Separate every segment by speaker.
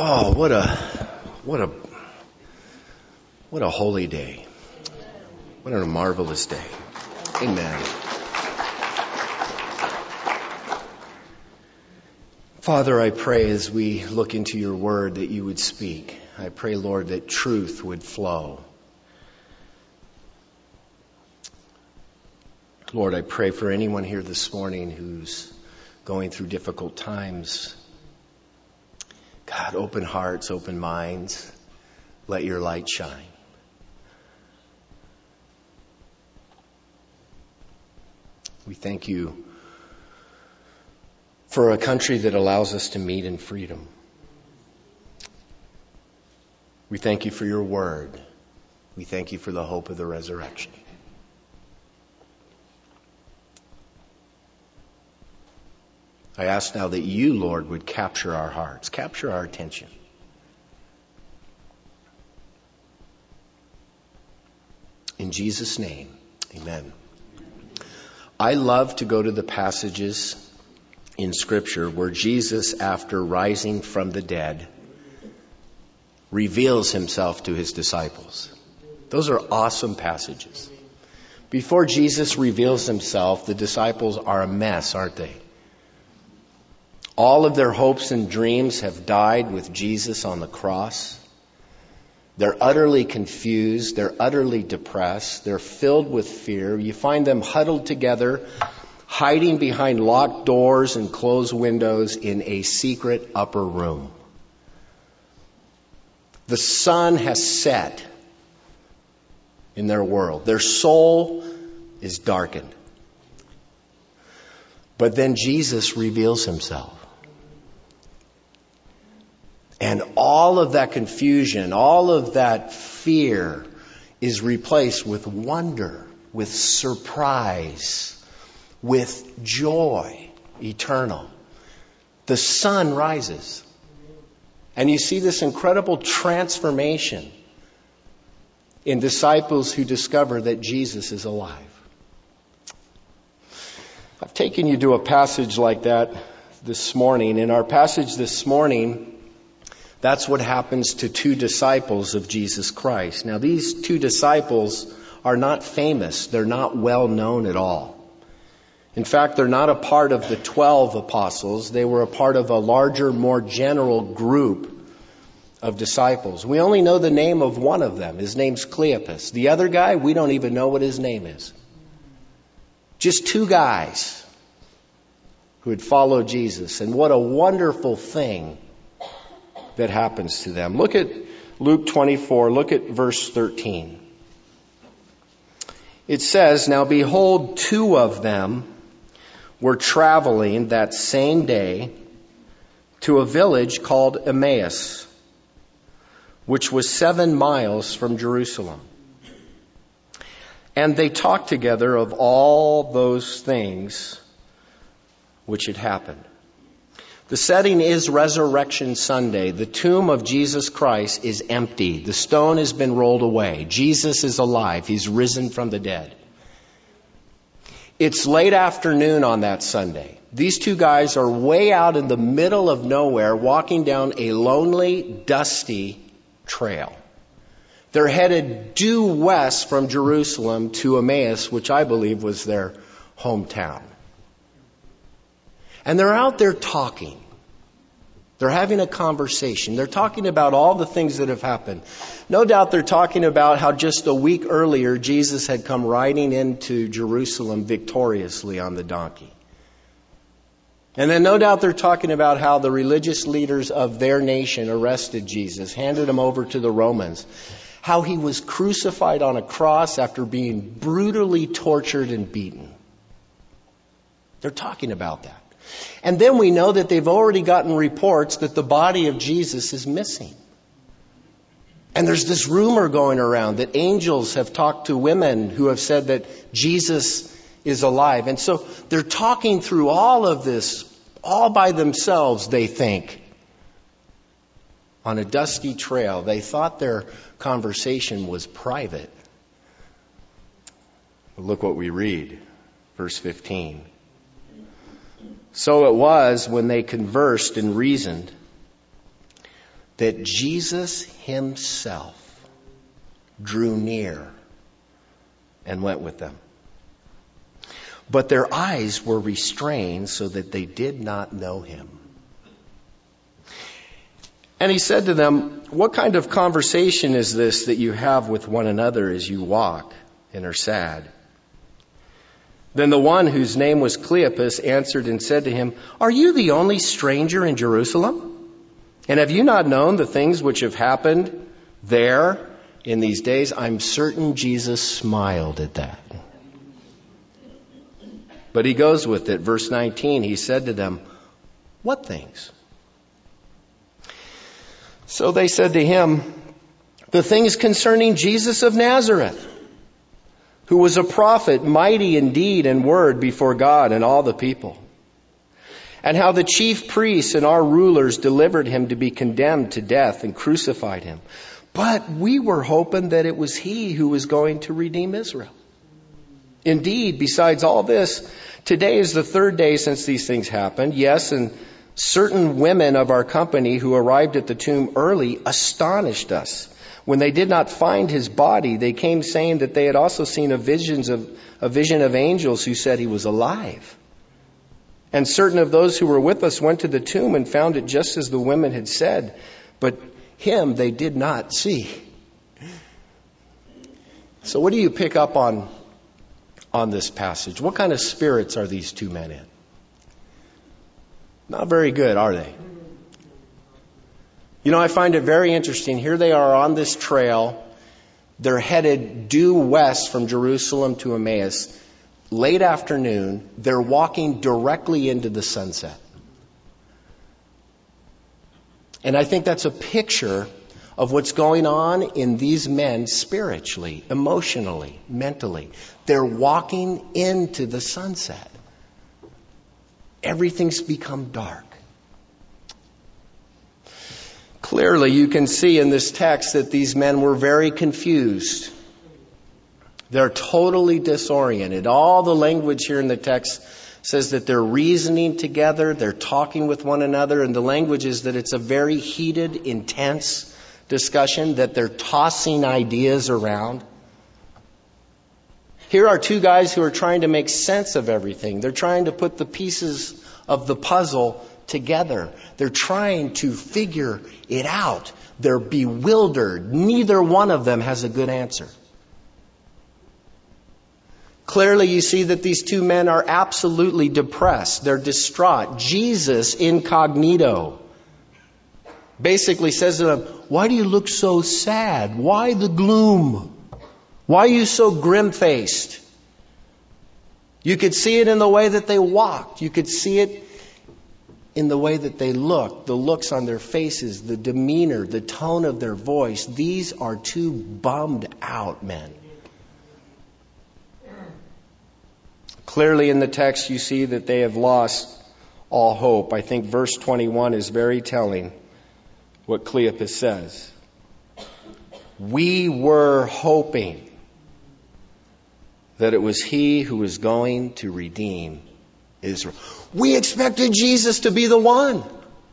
Speaker 1: Oh, what a holy day. What a marvelous day. Amen. Father, I pray as we look into your word that you would speak. I pray, Lord, that truth would flow. Lord, I pray for anyone here this morning who's going through difficult times. God, open hearts, open minds. Let your light shine. We thank you for a country that allows us to meet in freedom. We thank you for your word. We thank you for the hope of the resurrection. I ask now that you, Lord, would capture our hearts, capture our attention. In Jesus' name, amen. I love to go to the passages in Scripture where Jesus, after rising from the dead, reveals himself to his disciples. Those are awesome passages. Before Jesus reveals himself, the disciples are a mess, aren't they? All of their hopes and dreams have died with Jesus on the cross. They're utterly confused. They're utterly depressed. They're filled with fear. You find them huddled together, hiding behind locked doors and closed windows in a secret upper room. The sun has set in their world. Their soul is darkened. But then Jesus reveals himself. And all of that confusion, all of that fear is replaced with wonder, with surprise, with joy eternal. The sun rises. And you see this incredible transformation in disciples who discover that Jesus is alive. I've taken you to a passage like that this morning. In our passage this morning, that's what happens to two disciples of Jesus Christ. Now, these two disciples are not famous. They're not well known at all. In fact, they're not a part of the 12 apostles. They were a part of a larger, more general group of disciples. We only know the name of one of them. His name's Cleopas. The other guy, we don't even know what his name is. Just two guys who had followed Jesus. And what a wonderful thing that happens to them. Look at Luke 24. Look at verse 13. It says, "Now behold, two of them were traveling that same day to a village called Emmaus, which was 7 miles from Jerusalem. And they talked together of all those things which had happened." The setting is Resurrection Sunday. The tomb of Jesus Christ is empty. The stone has been rolled away. Jesus is alive. He's risen from the dead. It's late afternoon on that Sunday. These two guys are way out in the middle of nowhere, walking down a lonely, dusty trail. They're headed due west from Jerusalem to Emmaus, which I believe was their hometown. And they're out there talking. They're having a conversation. They're talking about all the things that have happened. No doubt they're talking about how just a week earlier Jesus had come riding into Jerusalem victoriously on the donkey. And then no doubt they're talking about how the religious leaders of their nation arrested Jesus, handed him over to the Romans, how he was crucified on a cross after being brutally tortured and beaten. They're talking about that. And then we know that they've already gotten reports that the body of Jesus is missing. And there's this rumor going around that angels have talked to women who have said that Jesus is alive. And so they're talking through all of this, all by themselves, they think, on a dusty trail. They thought their conversation was private. But look what we read, verse 15. "So it was when they conversed and reasoned that Jesus himself drew near and went with them. But their eyes were restrained so that they did not know him. And he said to them, "What kind of conversation is this that you have with one another as you walk and are sad?" Then the one whose name was Cleopas answered and said to him, "Are you the only stranger in Jerusalem? And have you not known the things which have happened there in these days?" I'm certain Jesus smiled at that. But he goes with it. Verse 19, he said to them, "What things?" So they said to him, "The things concerning Jesus of Nazareth, who was a prophet, mighty in deed and word before God and all the people. And how the chief priests and our rulers delivered him to be condemned to death and crucified him. But we were hoping that it was he who was going to redeem Israel. Indeed, besides all this, today is the third day since these things happened. Yes, and certain women of our company who arrived at the tomb early astonished us. When they did not find his body, they came saying that they had also seen a vision of angels who said he was alive. And certain of those who were with us went to the tomb and found it just as the women had said, but him they did not see." So what do you pick up on this passage? What kind of spirits are these two men in? Not very good, are they? You know, I find it very interesting. Here they are on this trail. They're headed due west from Jerusalem to Emmaus. Late afternoon, they're walking directly into the sunset. And I think that's a picture of what's going on in these men spiritually, emotionally, mentally. They're walking into the sunset. Everything's become dark. Clearly, you can see in this text that these men were very confused. They're totally disoriented. All the language here in the text says that they're reasoning together, they're talking with one another, and the language is that it's a very heated, intense discussion, that they're tossing ideas around. Here are two guys who are trying to make sense of everything. They're trying to put the pieces of the puzzle together. They're trying to figure it out. They're bewildered. Neither one of them has a good answer. Clearly, you see that these two men are absolutely depressed. They're distraught. Jesus, incognito, basically says to them, "Why do you look so sad? Why the gloom? Why are you so grim-faced?" You could see it in the way that they walked. You could see it in the way that they looked, the looks on their faces, the demeanor, the tone of their voice. These are two bummed out men. Clearly in the text you see that they have lost all hope. I think verse 21 is very telling what Cleopas says. We were hoping that it was he who was going to redeem Israel. We expected Jesus to be the one.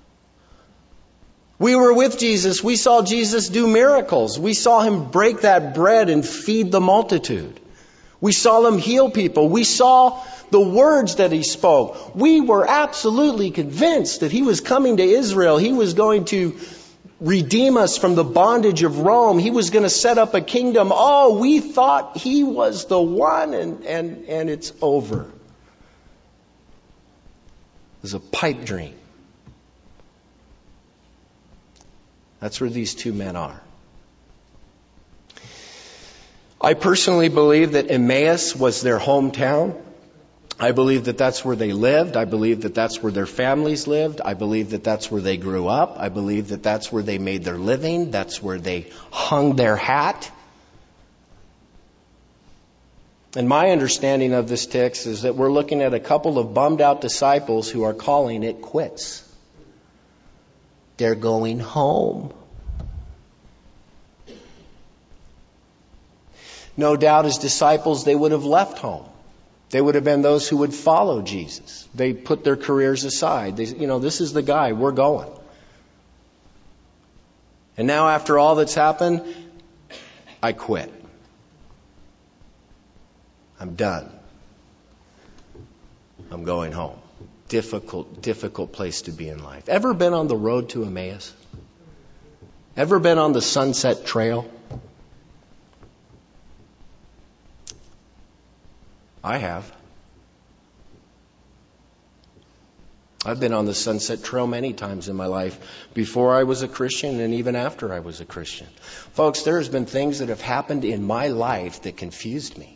Speaker 1: We were with Jesus. We saw Jesus do miracles. We saw him break that bread and feed the multitude. We saw him heal people. We saw the words that he spoke. We were absolutely convinced that he was coming to Israel. He was going to redeem us from the bondage of Rome. He was going to set up a kingdom. Oh, we thought he was the one, and it's over. It was a pipe dream. That's where these two men are. I personally believe that Emmaus was their hometown. I believe that that's where they lived. I believe that that's where their families lived. I believe that that's where they grew up. I believe that that's where they made their living. That's where they hung their hat. And my understanding of this text is that we're looking at a couple of bummed out disciples who are calling it quits. They're going home. No doubt as disciples they would have left home. They would have been those who would follow Jesus. They put their careers aside. This is the guy, we're going. And now after all that's happened, I quit. I'm done. I'm going home. Difficult place to be in life. Ever been on the road to Emmaus? Ever been on the Sunset Trail? I have. I've been on the Sunset Trail many times in my life, before I was a Christian and even after I was a Christian. Folks, there's been things that have happened in my life that confused me,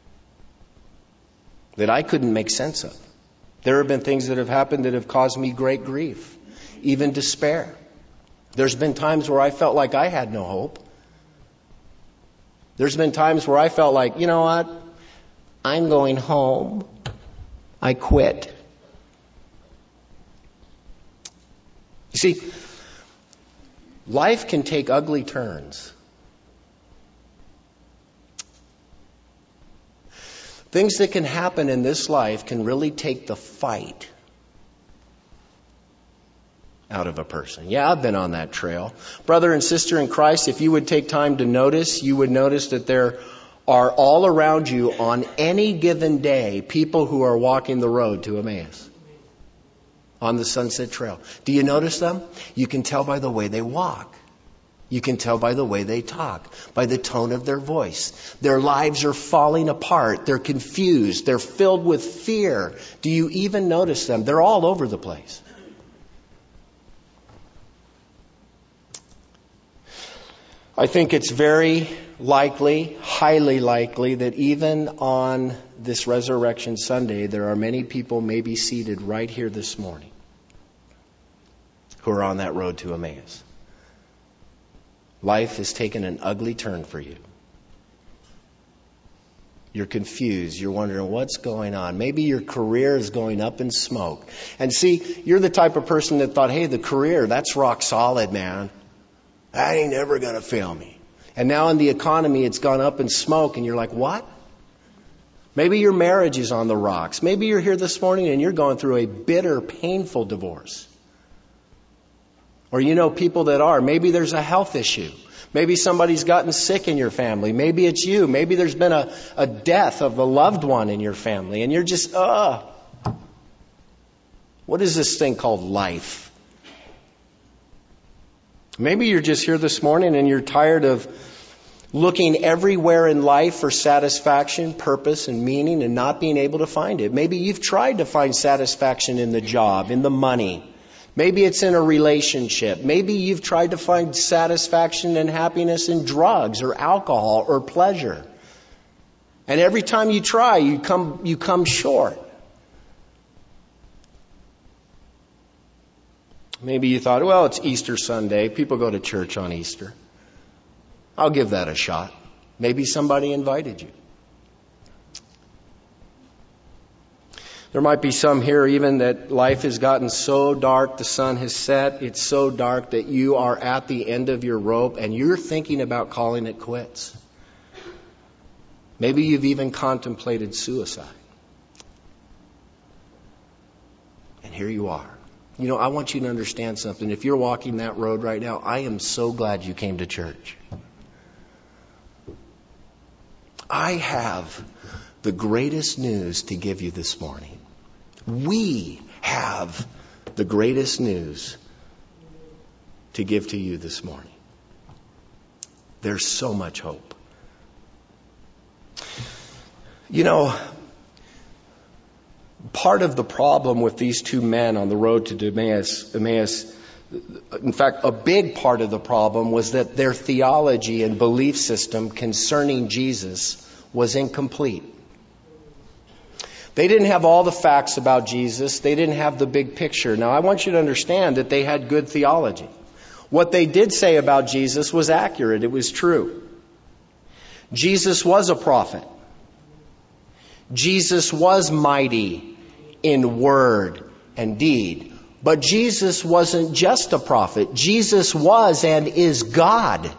Speaker 1: that I couldn't make sense of. There have been things that have happened that have caused me great grief, even despair. There's been times where I felt like I had no hope. There's been times where I felt like, you know what? I'm going home. I quit. You see, life can take ugly turns. Things that can happen in this life can really take the fight out of a person. Yeah, I've been on that trail. Brother and sister in Christ, if you would take time to notice, you would notice that there are all around you on any given day people who are walking the road to Emmaus on the Sunset Trail. Do you notice them? You can tell by the way they walk. You can tell by the way they talk, by the tone of their voice. Their lives are falling apart. They're confused. They're filled with fear. Do you even notice them? They're all over the place. I think it's very likely, highly likely, that even on this Resurrection Sunday, there are many people maybe seated right here this morning who are on that road to Emmaus. Life has taken an ugly turn for you. You're confused. You're wondering what's going on. Maybe your career is going up in smoke. And see, you're the type of person that thought, hey, the career, that's rock solid, man. That ain't never going to fail me. And now in the economy, it's gone up in smoke, and you're like, what? Maybe your marriage is on the rocks. Maybe you're here this morning and you're going through a bitter, painful divorce. Or you know people that are. Maybe there's a health issue. Maybe somebody's gotten sick in your family. Maybe it's you. Maybe there's been a death of a loved one in your family. And you're just, what is this thing called life? Maybe you're just here this morning and you're tired of looking everywhere in life for satisfaction, purpose, and meaning and not being able to find it. Maybe you've tried to find satisfaction in the job, in the money. Maybe it's in a relationship. Maybe you've tried to find satisfaction and happiness in drugs or alcohol or pleasure. And every time you try, you come short. Maybe you thought, well, it's Easter Sunday. People go to church on Easter. I'll give that a shot. Maybe somebody invited you. There might be some here even that life has gotten so dark, the sun has set, it's so dark that you are at the end of your rope and you're thinking about calling it quits. Maybe you've even contemplated suicide. And here you are. You know, I want you to understand something. If you're walking that road right now, I am so glad you came to church. I have the greatest news to give you this morning. We have the greatest news to give to you this morning. There's so much hope. You know, part of the problem with these two men on the road to Emmaus, in fact, a big part of the problem was that their theology and belief system concerning Jesus was incomplete. They didn't have all the facts about Jesus. They didn't have the big picture. Now, I want you to understand that they had good theology. What they did say about Jesus was accurate. It was true. Jesus was a prophet. Jesus was mighty in word and deed. But Jesus wasn't just a prophet. Jesus was and is God.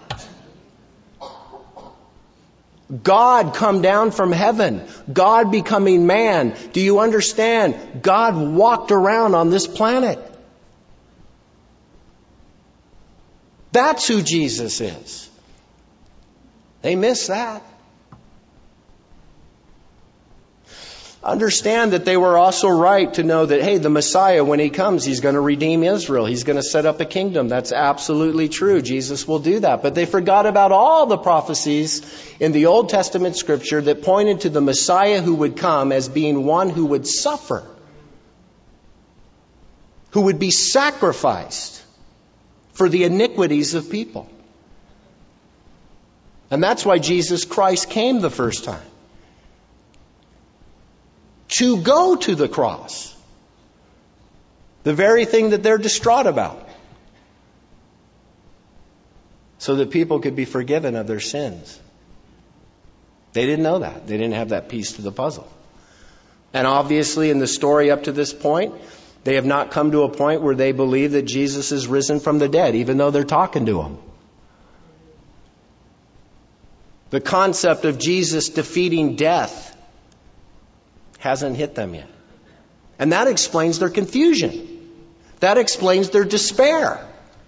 Speaker 1: God come down from heaven. God becoming man. Do you understand? God walked around on this planet. That's who Jesus is. They miss that. Understand that they were also right to know that, hey, the Messiah, when He comes, He's going to redeem Israel. He's going to set up a kingdom. That's absolutely true. Jesus will do that. But they forgot about all the prophecies in the Old Testament Scripture that pointed to the Messiah who would come as being one who would suffer, who would be sacrificed for the iniquities of people. And that's why Jesus Christ came the first time. To go to the cross. The very thing that they're distraught about. So that people could be forgiven of their sins. They didn't know that. They didn't have that piece to the puzzle. And obviously in the story up to this point, they have not come to a point where they believe that Jesus is risen from the dead, even though they're talking to Him. The concept of Jesus defeating death hasn't hit them yet. And that explains their confusion. That explains their despair.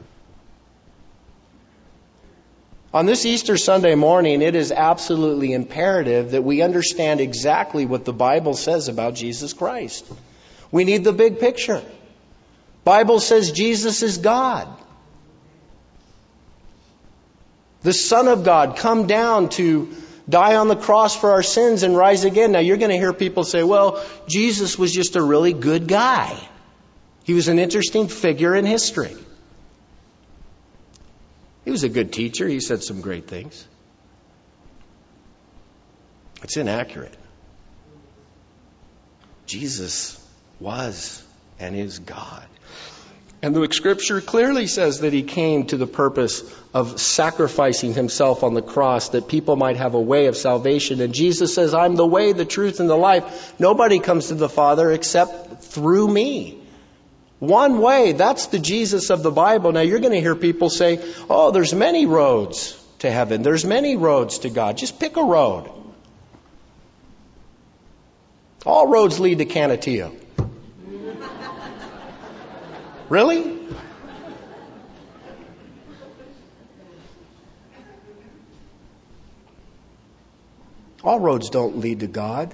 Speaker 1: On this Easter Sunday morning, it is absolutely imperative that we understand exactly what the Bible says about Jesus Christ. We need the big picture. Bible says Jesus is God. The Son of God come down to die on the cross for our sins and rise again. Now you're going to hear people say, well, Jesus was just a really good guy. He was an interesting figure in history. He was a good teacher. He said some great things. It's inaccurate. Jesus was and is God. And the Scripture clearly says that He came to the purpose of sacrificing Himself on the cross that people might have a way of salvation. And Jesus says, I'm the way, the truth, and the life. Nobody comes to the Father except through me. One way, that's the Jesus of the Bible. Now you're going to hear people say, oh, there's many roads to heaven. There's many roads to God. Just pick a road. All roads lead to Canutillo. Really? All roads don't lead to God.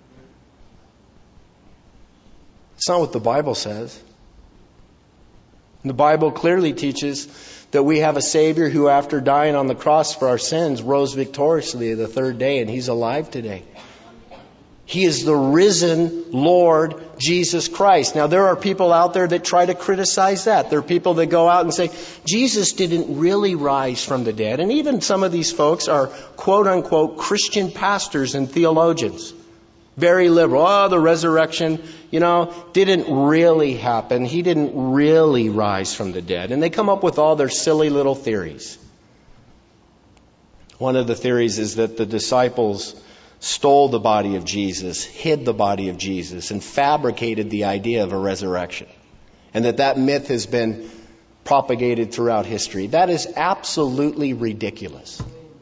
Speaker 1: It's not what the Bible says. And the Bible clearly teaches that we have a Savior who, after dying on the cross for our sins, rose victoriously the third day, and He's alive today. He is the risen Lord Jesus Christ. Now, there are people out there that try to criticize that. There are people that go out and say, Jesus didn't really rise from the dead. And even some of these folks are quote-unquote Christian pastors and theologians. Very liberal. Oh, the resurrection, didn't really happen. He didn't really rise from the dead. And they come up with all their silly little theories. One of the theories is that the disciples stole the body of Jesus, hid the body of Jesus, and fabricated the idea of a resurrection. And that myth has been propagated throughout history. That is absolutely ridiculous.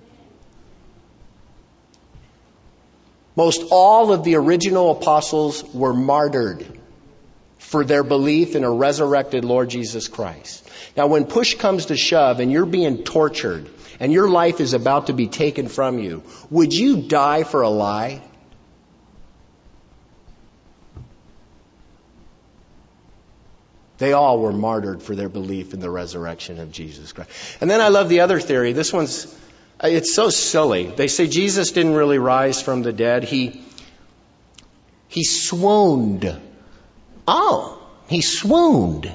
Speaker 1: Most all of the original apostles were martyred for their belief in a resurrected Lord Jesus Christ. Now, when push comes to shove and you're being tortured and your life is about to be taken from you, would you die for a lie? They all were martyred for their belief in the resurrection of Jesus Christ. And then I love the other theory. This one's, it's so silly. They say Jesus didn't really rise from the dead. He swooned. Oh, he swooned.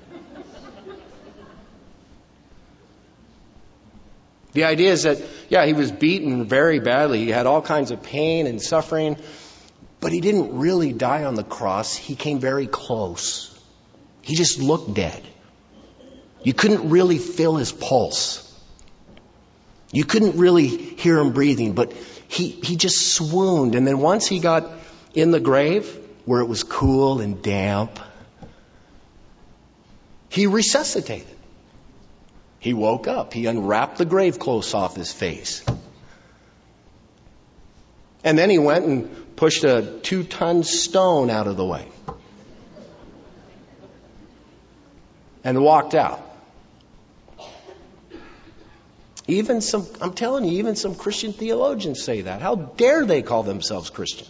Speaker 1: The idea is that, he was beaten very badly. He had all kinds of pain and suffering. But he didn't really die on the cross. He came very close. He just looked dead. You couldn't really feel his pulse. You couldn't really hear him breathing, but he just swooned. And then once he got in the grave, where it was cool and damp, he resuscitated. He woke up. He unwrapped the grave clothes off his face. And then he went and pushed a 2-ton stone out of the way. And walked out. I'm telling you, even some Christian theologians say that. How dare they call themselves Christian?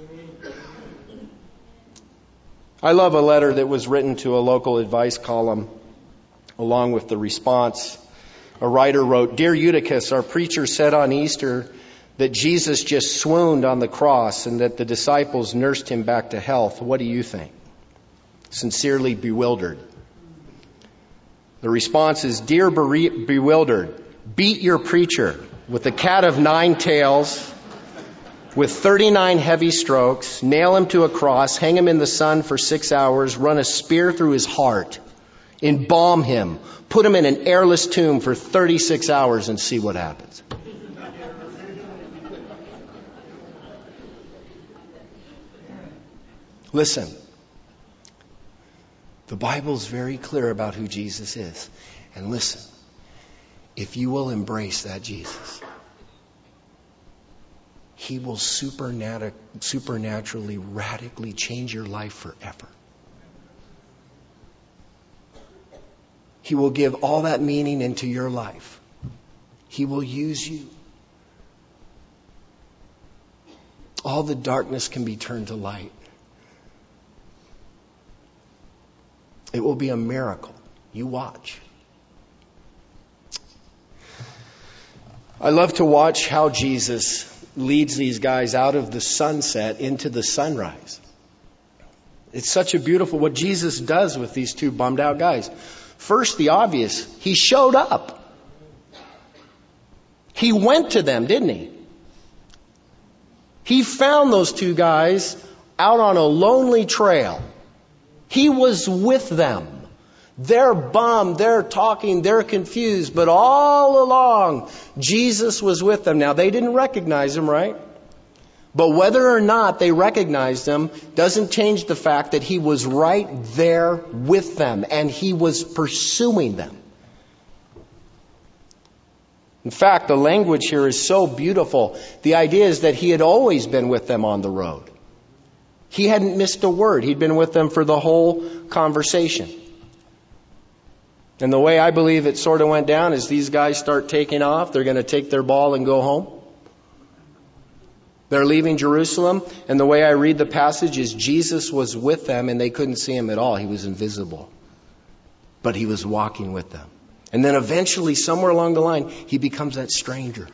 Speaker 1: I love a letter that was written to a local advice column along with the response. A writer wrote, "Dear Eutychus, our preacher said on Easter that Jesus just swooned on the cross and that the disciples nursed him back to health. What do you think? Sincerely bewildered." The response is, "Dear bewildered, beat your preacher with a cat of 9 tails, with 39 heavy strokes, nail him to a cross, hang him in the sun for 6 hours, run a spear through his heart, embalm him, put him in an airless tomb for 36 hours and see what happens." Listen, the Bible's very clear about who Jesus is. And listen, if you will embrace that Jesus, He will supernaturally, radically change your life forever. He will give all that meaning into your life. He will use you. All the darkness can be turned to light. It will be a miracle. You watch. I love to watch how Jesus leads these guys out of the sunset into the sunrise. It's such a beautiful, what Jesus does with these two bummed out guys. First, the obvious, He showed up. He went to them, didn't He? He found those two guys out on a lonely trail. He was with them. They're bummed, they're talking, they're confused, but all along, Jesus was with them. Now, they didn't recognize Him, right? But whether or not they recognized Him doesn't change the fact that He was right there with them and He was pursuing them. In fact, the language here is so beautiful. The idea is that He had always been with them on the road. He hadn't missed a word. He'd been with them for the whole conversation. And the way I believe it sort of went down is these guys start taking off. They're going to take their ball and go home. They're leaving Jerusalem. And the way I read the passage is Jesus was with them and they couldn't see Him at all. He was invisible. But He was walking with them. And then eventually, somewhere along the line, He becomes that stranger,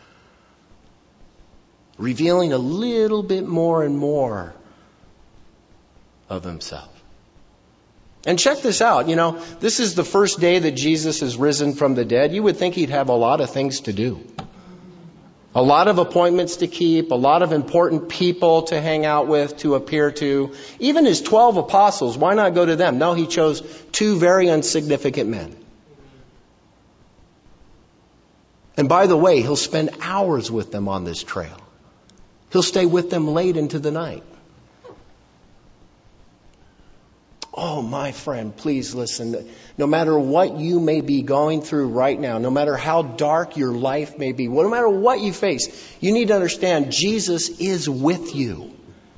Speaker 1: revealing a little bit more and more of Himself. And check this out. This is the first day that Jesus has risen from the dead. You would think He'd have a lot of things to do. A lot of appointments to keep, a lot of important people to hang out with, to appear to. Even His 12 apostles, why not go to them? No, He chose 2 very insignificant men. And by the way, He'll spend hours with them on this trail. He'll stay with them late into the night. Oh, my friend, please listen. No matter what you may be going through right now, no matter how dark your life may be, no matter what you face, you need to understand Jesus is with you.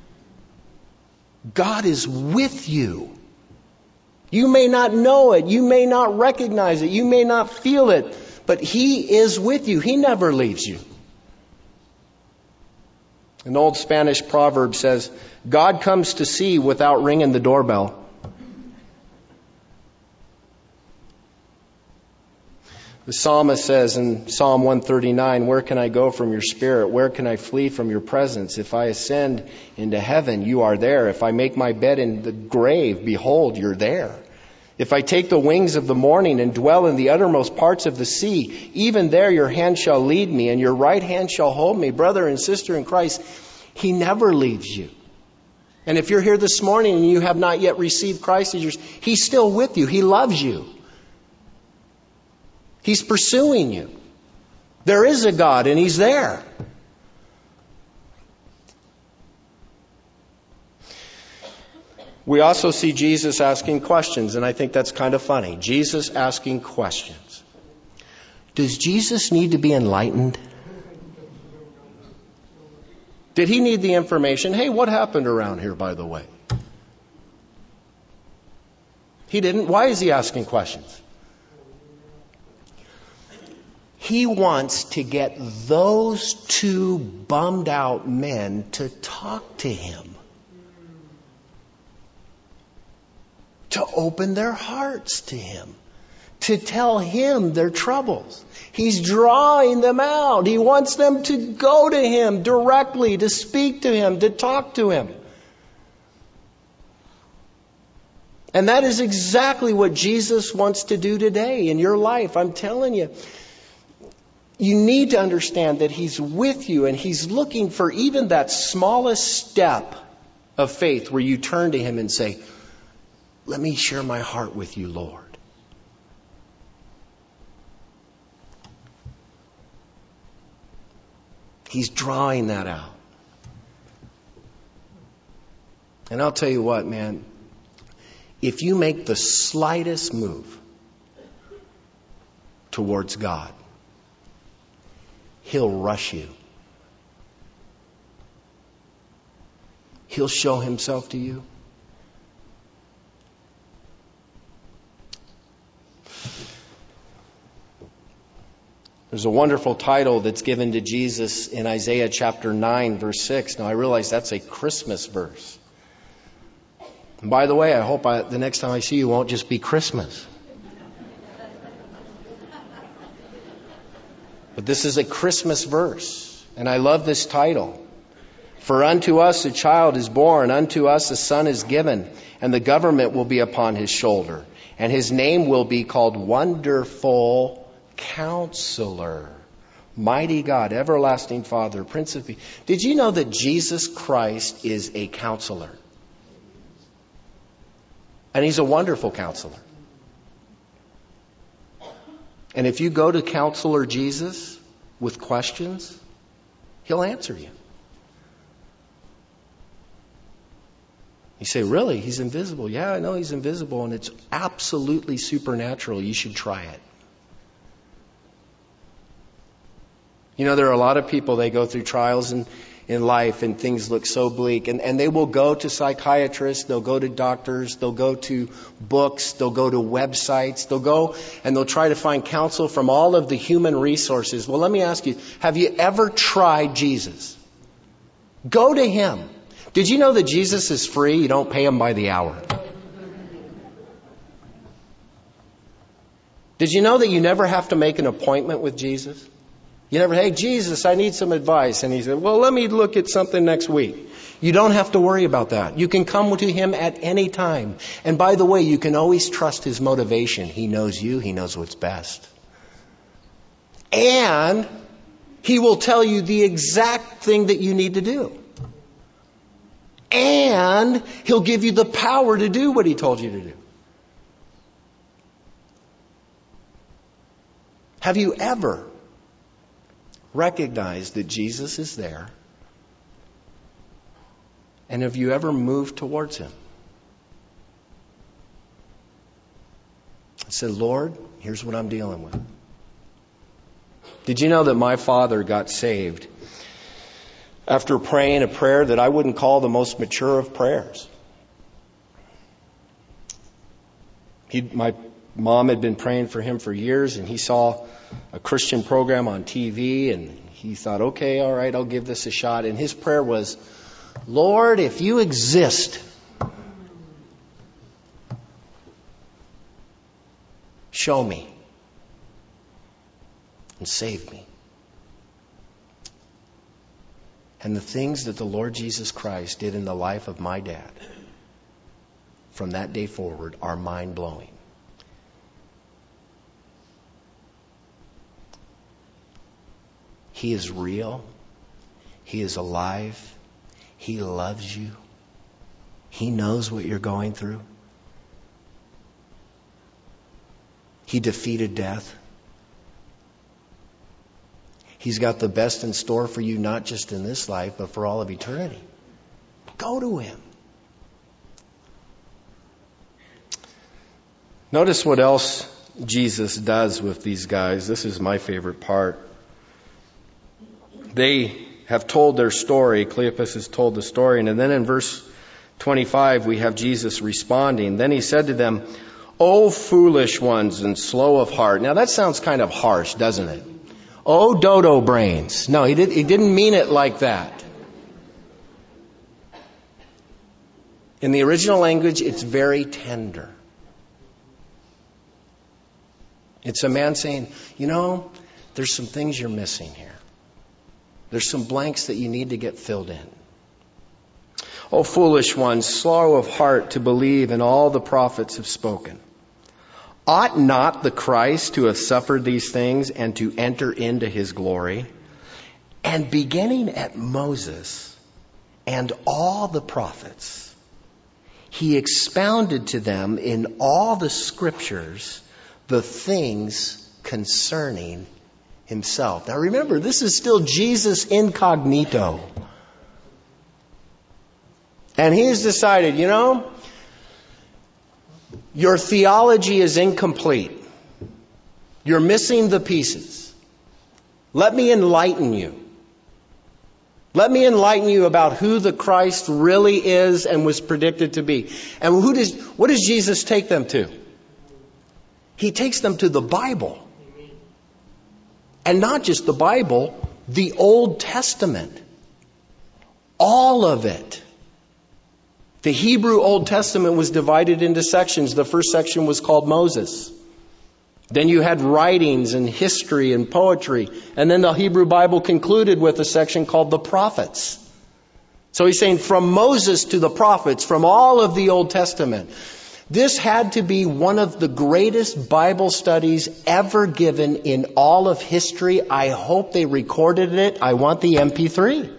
Speaker 1: God is with you. You may not know it. You may not recognize it. You may not feel it. But He is with you. He never leaves you. An old Spanish proverb says, God comes to see without ringing the doorbell. The psalmist says in Psalm 139, where can I go from your spirit? Where can I flee from your presence? If I ascend into heaven, you are there. If I make my bed in the grave, behold, you're there. If I take the wings of the morning and dwell in the uttermost parts of the sea, even there your hand shall lead me and your right hand shall hold me. Brother and sister in Christ, He never leaves you. And if you're here this morning and you have not yet received Christ as yours, He's still with you. He loves you. He's pursuing you. There is a God and He's there. We also see Jesus asking questions, and I think that's kind of funny. Jesus asking questions. Does Jesus need to be enlightened? Did He need the information? Hey, what happened around here, by the way? He didn't. Why is He asking questions? He wants to get those two bummed out men to talk to him. To open their hearts to him. To tell him their troubles. He's drawing them out. He wants them to go to him directly, to speak to him, to talk to him. And that is exactly what Jesus wants to do today in your life. I'm telling you. You need to understand that He's with you and He's looking for even that smallest step of faith where you turn to Him and say, let me share my heart with you, Lord. He's drawing that out. And I'll tell you what, man, if you make the slightest move towards God, He'll rush you. He'll show Himself to you. There's a wonderful title that's given to Jesus in Isaiah chapter 9, verse 6. Now, I realize that's a Christmas verse. And by the way, I hope the next time I see you won't just be Christmas. But this is a Christmas verse. And I love this title. For unto us a child is born, unto us a son is given, and the government will be upon his shoulder. And his name will be called Wonderful Counselor, Mighty God, Everlasting Father, Prince of Peace. Did you know that Jesus Christ is a counselor? And He's a wonderful counselor. And if you go to Counselor Jesus with questions, He'll answer you. You say, really? He's invisible? Yeah, I know He's invisible, and it's absolutely supernatural. You should try it. You know, there are a lot of people, they go through trials in life and things look so bleak. And they will go to psychiatrists, they'll go to doctors, they'll go to books, they'll go to websites, they'll go and they'll try to find counsel from all of the human resources. Well, let me ask you, have you ever tried Jesus? Go to Him. Did you know that Jesus is free? You don't pay Him by the hour. Did you know that you never have to make an appointment with Jesus? You never, hey, Jesus, I need some advice. And He said, well, let me look at something next week. You don't have to worry about that. You can come to Him at any time. And by the way, you can always trust His motivation. He knows you. He knows what's best. And He will tell you the exact thing that you need to do. And He'll give you the power to do what He told you to do. Have you ever recognized that Jesus is there? And have you ever moved towards Him? I said, Lord, here's what I'm dealing with. Did you know that my father got saved after praying a prayer that I wouldn't call the most mature of prayers? My mom had been praying for him for years, and he saw a Christian program on TV, and he thought, okay, all right, I'll give this a shot. And his prayer was, Lord, if you exist, show me and save me. And the things that the Lord Jesus Christ did in the life of my dad from that day forward are mind-blowing. He is real. He is alive. He loves you. He knows what you're going through. He defeated death. He's got the best in store for you, not just in this life, but for all of eternity. Go to Him. Notice what else Jesus does with these guys. This is my favorite part. They have told their story. Cleopas has told the story. And then in verse 25, we have Jesus responding. Then He said to them, O foolish ones and slow of heart. Now that sounds kind of harsh, doesn't it? Oh, dodo brains. No, he didn't mean it like that. In the original language, it's very tender. It's a man saying, there's some things you're missing here. There's some blanks that you need to get filled in. O foolish ones, slow of heart to believe in all the prophets have spoken. Ought not the Christ to have suffered these things and to enter into his glory? And beginning at Moses and all the prophets, he expounded to them in all the scriptures the things concerning himself. Now remember, this is still Jesus incognito. And he has decided, your theology is incomplete. You're missing the pieces. Let me enlighten you. Let me enlighten you about who the Christ really is and was predicted to be. And what does Jesus take them to? He takes them to the Bible. And not just the Bible, the Old Testament. All of it. The Hebrew Old Testament was divided into sections. The first section was called Moses. Then you had writings and history and poetry. And then the Hebrew Bible concluded with a section called the prophets. So he's saying from Moses to the prophets, from all of the Old Testament. This had to be one of the greatest Bible studies ever given in all of history. I hope they recorded it. I want the MP3.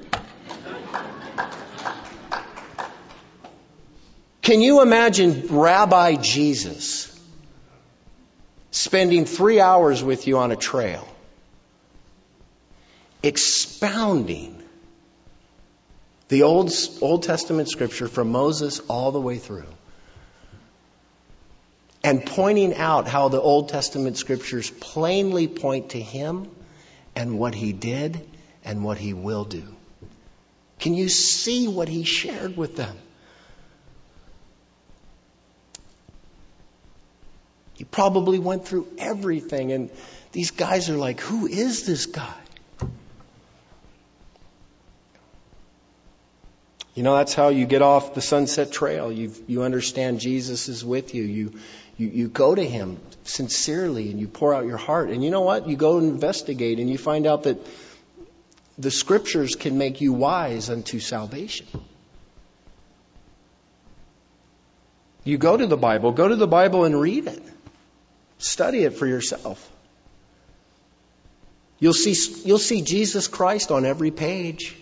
Speaker 1: Can you imagine Rabbi Jesus spending 3 hours with you on a trail, expounding the Old Testament scripture from Moses all the way through, and pointing out how the Old Testament scriptures plainly point to him and what he did and what he will do? Can you see what he shared with them? He probably went through everything, and these guys are like, who is this guy? That's how you get off the Sunset Trail. You understand Jesus is with you. You go to him sincerely and you pour out your heart. And you know what? You go and investigate and you find out that the scriptures can make you wise unto salvation. You go to the Bible and read it. Study it for yourself. You'll see Jesus Christ on every page.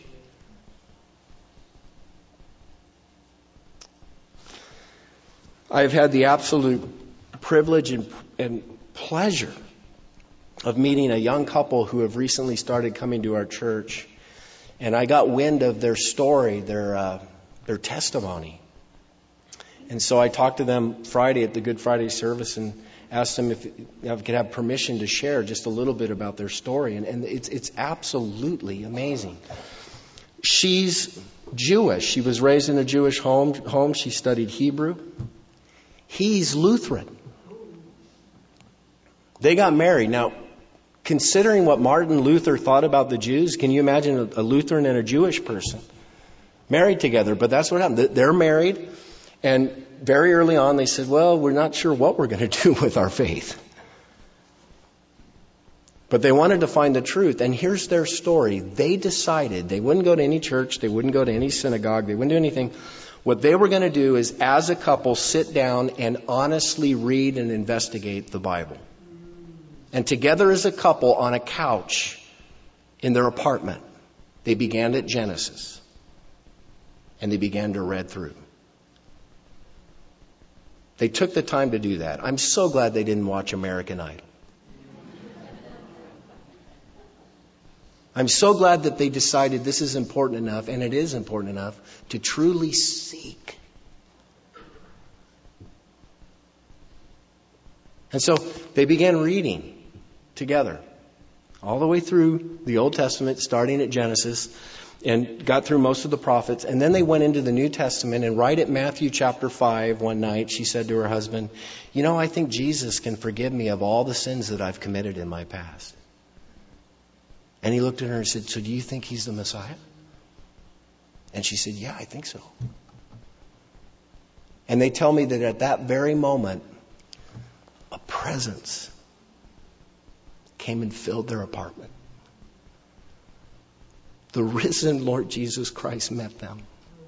Speaker 1: I've had the absolute privilege and pleasure of meeting a young couple who have recently started coming to our church. And I got wind of their story, their testimony. And so I talked to them Friday at the Good Friday service and asked them if I could have permission to share just a little bit about their story. And it's absolutely amazing. She's Jewish. She was raised in a Jewish home. She studied Hebrew. He's Lutheran. They got married. Now, considering what Martin Luther thought about the Jews, can you imagine a Lutheran and a Jewish person married together? But that's what happened. They're married. And very early on, they said, well, we're not sure what we're going to do with our faith. But they wanted to find the truth. And here's their story. They decided they wouldn't go to any church. They wouldn't go to any synagogue. They wouldn't do anything. What they were going to do is, as a couple, sit down and honestly read and investigate the Bible. And together as a couple on a couch in their apartment, they began at Genesis. And they began to read through. They took the time to do that. I'm so glad they didn't watch American Idol. I'm so glad that they decided this is important enough, and it is important enough, to truly seek. And so they began reading together, all the way through the Old Testament, starting at Genesis, and got through most of the prophets. And then they went into the New Testament, and right at Matthew chapter 5 one night, she said to her husband, I think Jesus can forgive me of all the sins that I've committed in my past. And he looked at her and said, so do you think he's the Messiah? And she said, yeah, I think so. And they tell me that at that very moment, a presence came and filled their apartment. The risen Lord Jesus Christ met them.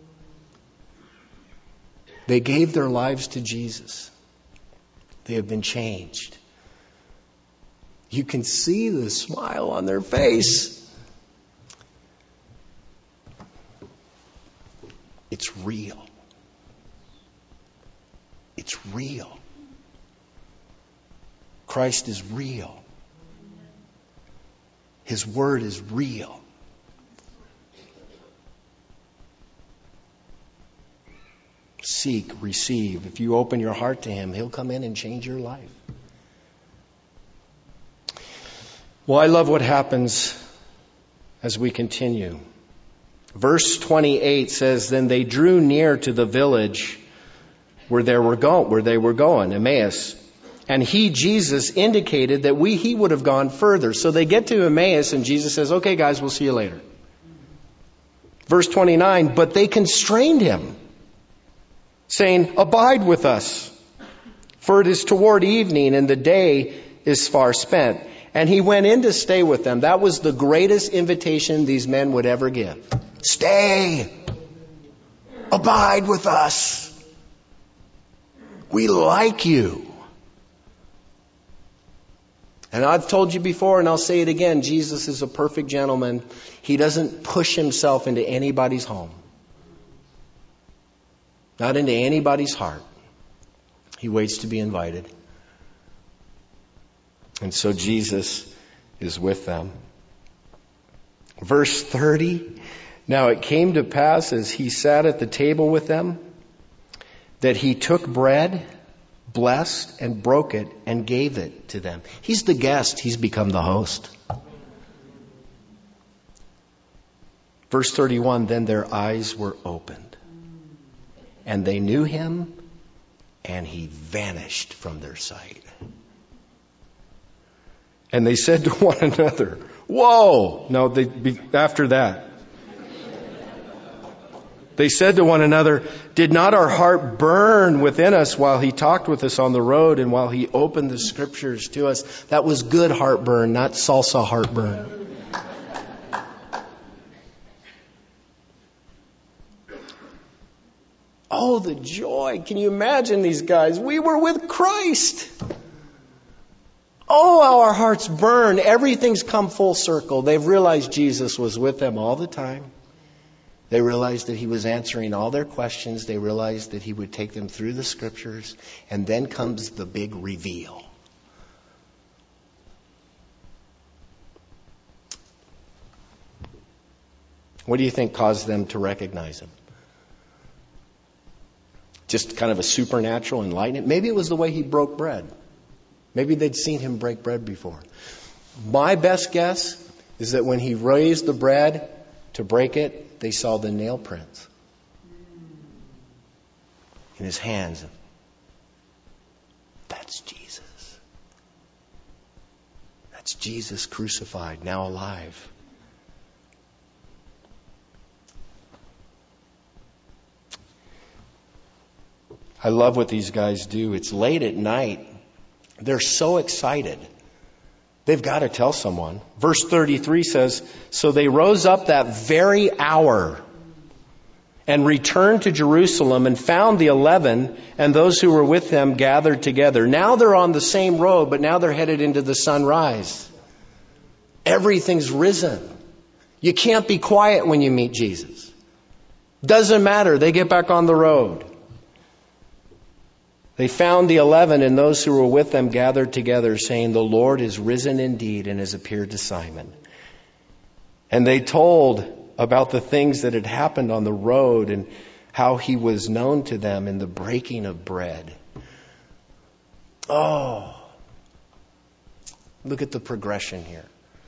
Speaker 1: They gave their lives to Jesus. They have been changed. You can see the smile on their face. It's real. It's real. Christ is real. His word is real. Seek, receive. If you open your heart to Him, He'll come in and change your life. Well, I love what happens as we continue. Verse 28 says, then they drew near to the village where they were going, Emmaus. And he, Jesus, indicated that he would have gone further. So they get to Emmaus and Jesus says, okay guys, we'll see you later. Verse 29, but they constrained him, saying, abide with us, for it is toward evening and the day is far spent. And he went in to stay with them. That was the greatest invitation these men would ever give. Stay. Abide with us. We like you. And I've told you before, and I'll say it again, Jesus is a perfect gentleman. He doesn't push himself into anybody's home. Not into anybody's heart. He waits to be invited. And so Jesus is with them. Verse 30, now it came to pass as he sat at the table with them, that he took bread, blessed and broke it, and gave it to them. He's the guest. He's become the host. Verse 31, then their eyes were opened, and they knew him, and he vanished from their sight. And they said to one another, whoa! No, after that. They said to one another, did not our heart burn within us while he talked with us on the road and while he opened the scriptures to us? That was good heartburn, not salsa heartburn. Oh, the joy. Can you imagine these guys? We were with Christ. Oh, how our hearts burn. Everything's come full circle. They've realized Jesus was with them all the time. They realized that he was answering all their questions. They realized that he would take them through the scriptures. And then comes the big reveal. What do you think caused them to recognize him? Just kind of a supernatural enlightenment? Maybe it was the way he broke bread. Maybe they'd seen him break bread before. My best guess is that when he raised the bread to break it, they saw the nail prints in his hands. That's Jesus. That's Jesus crucified, now alive. I love what these guys do. It's late at night. They're so excited. They've got to tell someone. Verse 33 says, so they rose up that very hour and returned to Jerusalem and found the 11 and those who were with them gathered together. Now they're on the same road, but now they're headed into the sunrise. Everything's risen. You can't be quiet when you meet Jesus. Doesn't matter. They get back on the road. They found the 11 and those who were with them gathered together, saying, the Lord is risen indeed and has appeared to Simon. And they told about the things that had happened on the road and how he was known to them in the breaking of bread. Oh, look at the progression here.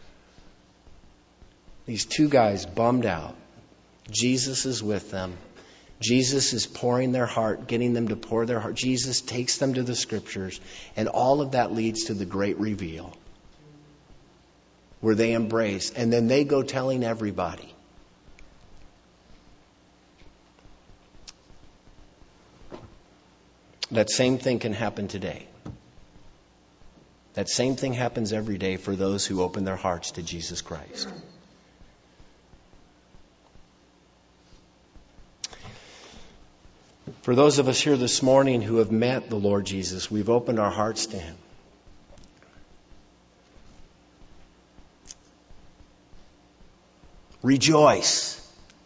Speaker 1: These two guys bummed out. Jesus is with them. Jesus is pouring their heart, getting them to pour their heart. Jesus takes them to the scriptures, and all of that leads to the great reveal. where they embrace, and then they go telling everybody. That same thing can happen today. That same thing happens every day for those who open their hearts to Jesus Christ. For those of us here this morning who have met the Lord Jesus, we've opened our hearts to Him. Rejoice.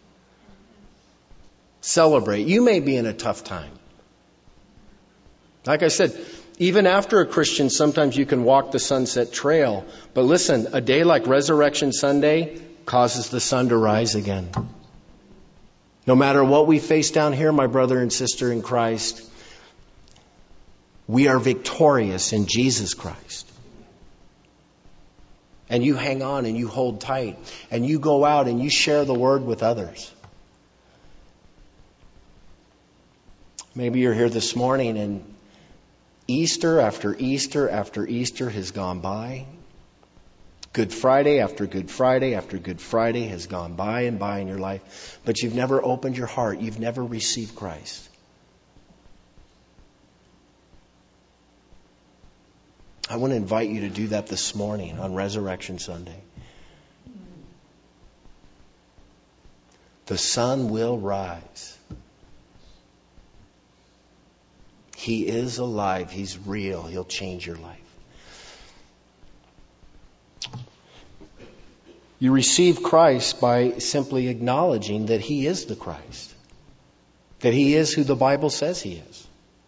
Speaker 1: Celebrate. You may be in a tough time. Like I said, even after a Christian, sometimes you can walk the sunset trail. But listen, a day like Resurrection Sunday causes the sun to rise again. No matter what we face down here, my brother and sister in Christ, we are victorious in Jesus Christ. And you hang on and you hold tight and you go out and you share the word with others. Maybe you're here this morning and Easter after Easter after Easter has gone by. Good Friday after Good Friday after Good Friday has gone by and by in your life. But you've never opened your heart. You've never received Christ. I want to invite you to do that this morning on Resurrection Sunday. The sun will rise. He is alive. He's real. He'll change your life. You receive Christ by simply acknowledging that He is the Christ. That He is who the Bible says He is.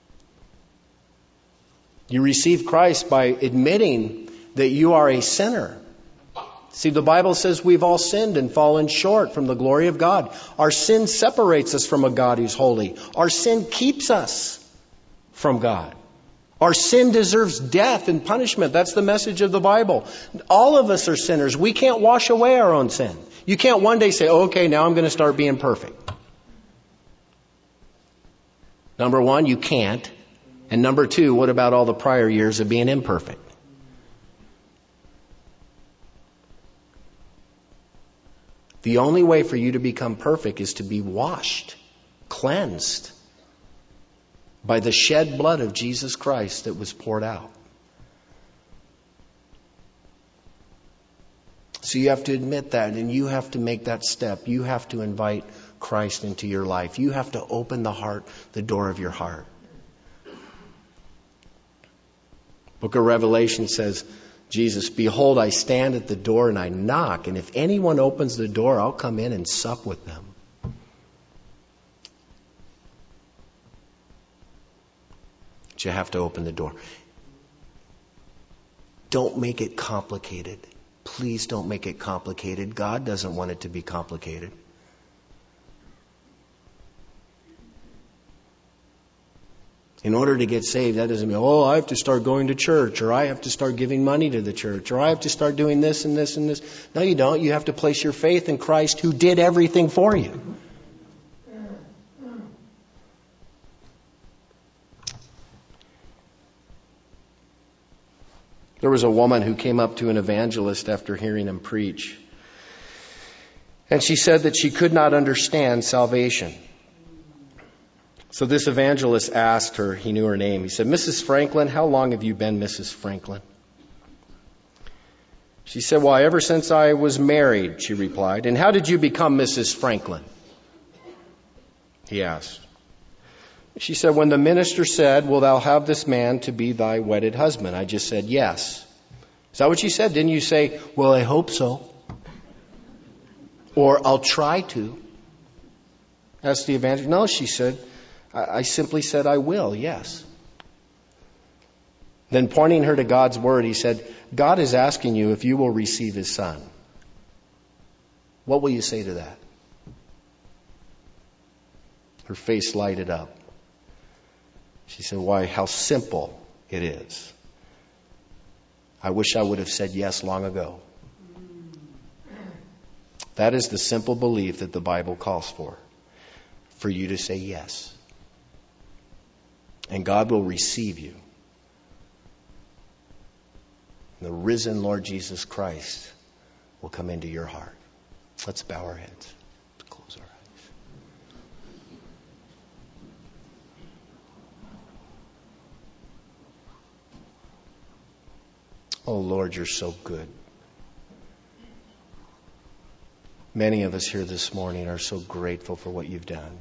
Speaker 1: You receive Christ by admitting that you are a sinner. See, the Bible says we've all sinned and fallen short from the glory of God. Our sin separates us from a God who's holy. Our sin keeps us from God. Our sin deserves death and punishment. That's the message of the Bible. All of us are sinners. We can't wash away our own sin. You can't one day say, okay, now I'm going to start being perfect. Number one, you can't. And number two, what about all the prior years of being imperfect? The only way for you to become perfect is to be washed, cleansed by the shed blood of Jesus Christ that was poured out. So you have to admit that, and you have to make that step. You have to invite Christ into your life. You have to open the door of your heart. Book of Revelation says, Jesus, behold, I stand at the door and I knock, and if anyone opens the door, I'll come in and sup with them. But you have to open the door. Don't make it complicated. Please don't make it complicated. God doesn't want it to be complicated. In order to get saved, that doesn't mean, I have to start going to church, or I have to start giving money to the church, or I have to start doing this and this and this. No, you don't. You have to place your faith in Christ who did everything for you. There was a woman who came up to an evangelist after hearing him preach. And she said that she could not understand salvation. So this evangelist asked her, he knew her name. He said, Mrs. Franklin, how long have you been Mrs. Franklin? She said, well, ever since I was married, she replied. And how did you become Mrs. Franklin? He asked. She said, when the minister said, will thou have this man to be thy wedded husband? I just said, yes. Is that what you said? Didn't you say, well, I hope so? Or I'll try to? Asked the evangelist. No, she said, I simply said, I will, yes. Then pointing her to God's word, he said, God is asking you if you will receive his son. What will you say to that? Her face lighted up. She said, why, how simple it is. I wish I would have said yes long ago. That is the simple belief that the Bible calls for you to say yes. And God will receive you. The risen Lord Jesus Christ will come into your heart. Let's bow our heads. Close our eyes. Oh Lord, you're so good. Many of us here this morning are so grateful for what you've done.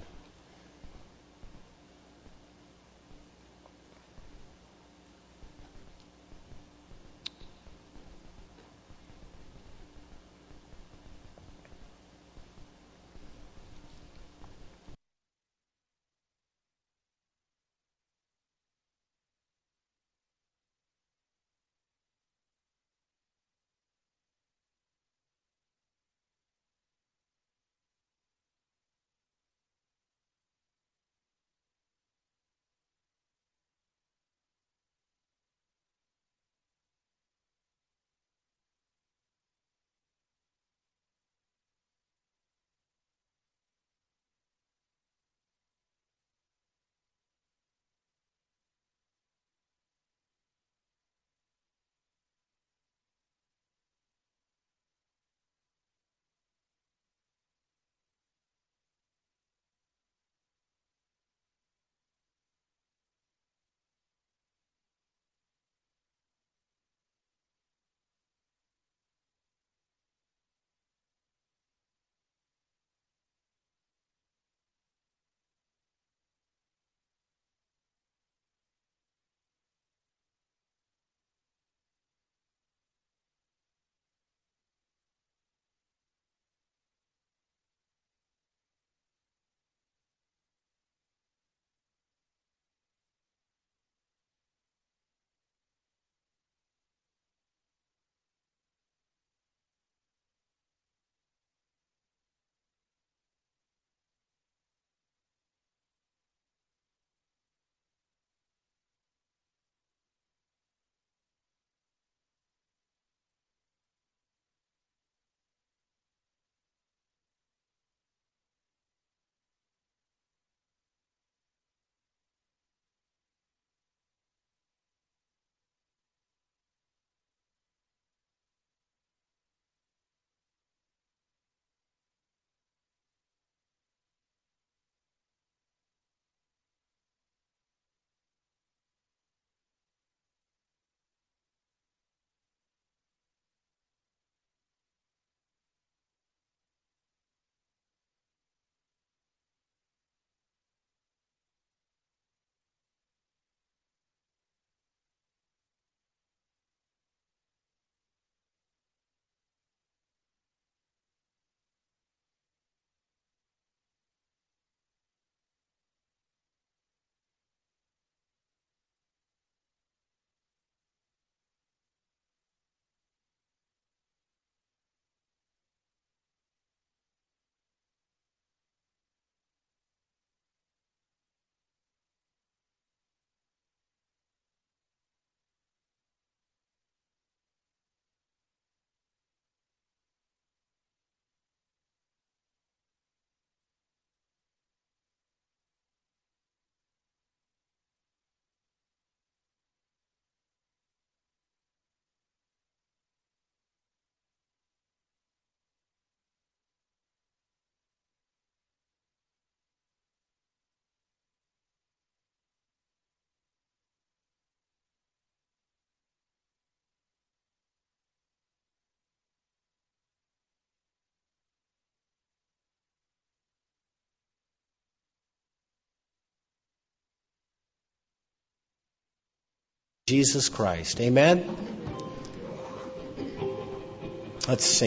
Speaker 1: Jesus Christ. Amen. Let's sing.